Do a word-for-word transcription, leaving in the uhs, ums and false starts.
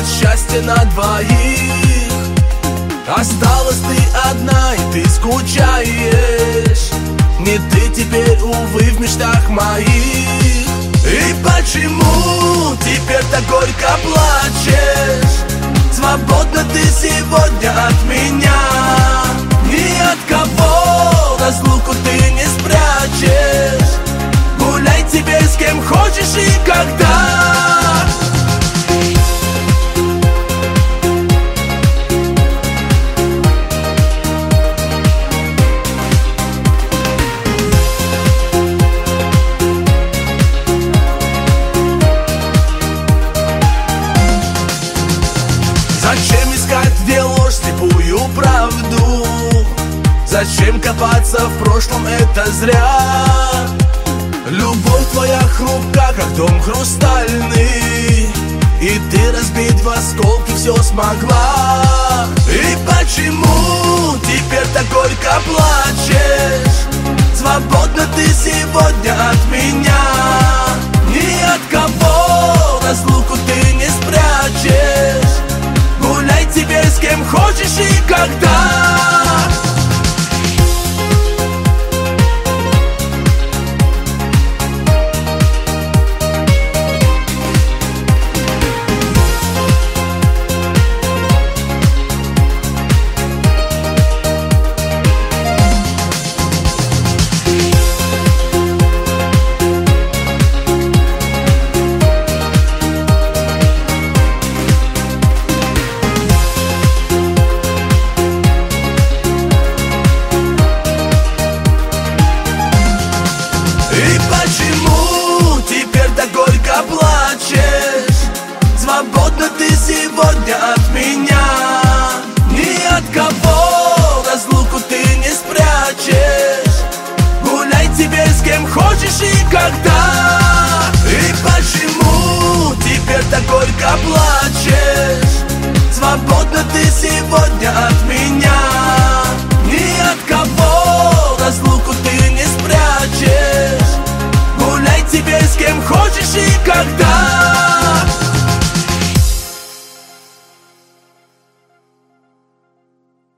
счастья на двоих. Осталась ты одна, и ты скучаешь. Не ты теперь, увы, в мечтах моих. И почему теперь так горько плачешь? Свободна ты сегодня от меня. Ни от кого разлуку ты не спрячешь. Гуляй теперь с кем хочешь и когда. Зачем искать, где ложь, слепую правду? Зачем копаться в прошлом, это зря. Любовь твоя хрупка, как дом хрустальный, и ты разбить в осколки все смогла. И почему теперь так горько плачешь? Свободна ты сегодня от меня. Ни от кого разлуку ты не спрячешь. Гуляй теперь с кем хочешь и когда. Свободна ты сегодня от меня. Ни от кого разлуку ты не спрячешь. Гуляй теперь с кем хочешь и когда. И почему теперь так горько плачешь? Свободна ты сегодня от меня. Ни от кого разлуку ты не спрячешь. Гуляй теперь с кем хочешь и когда.